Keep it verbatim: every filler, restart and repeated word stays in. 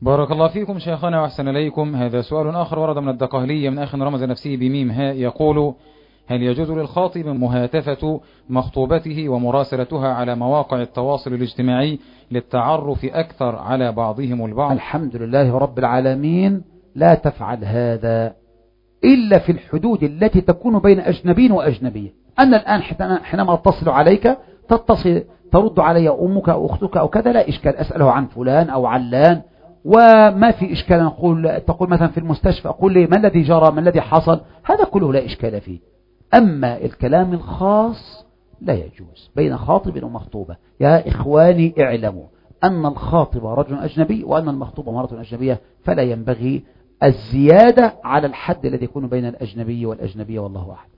بارك الله فيكم شيخنا وأحسن إليكم. هذا سؤال آخر ورد من الدقهلية من أخ رمز نفسه بميم هاء، يقول: هل يجوز للخاطب مهاتفة مخطوبته ومراسلتها على مواقع التواصل الاجتماعي للتعرف أكثر على بعضهم البعض؟ الحمد لله رب العالمين، لا تفعل هذا إلا في الحدود التي تكون بين أجنبي وأجنبية. أنا الآن حينما أتصل عليك تتصل ترد علي أمك أو أختك أو كذا، لا إشكال، أسأله عن فلان أو علان وما في إشكال. نقول تقول مثلا في المستشفى، أقول لي ما الذي جرى، ما الذي حصل، هذا كله لا إشكال فيه. أما الكلام الخاص لا يجوز بين خاطب ومخطوبة. يا إخواني اعلموا أن الخاطب رجل أجنبي وأن المخطوبة مرة أجنبية، فلا ينبغي الزيادة على الحد الذي يكون بين الأجنبي والأجنبية، والله أعلم.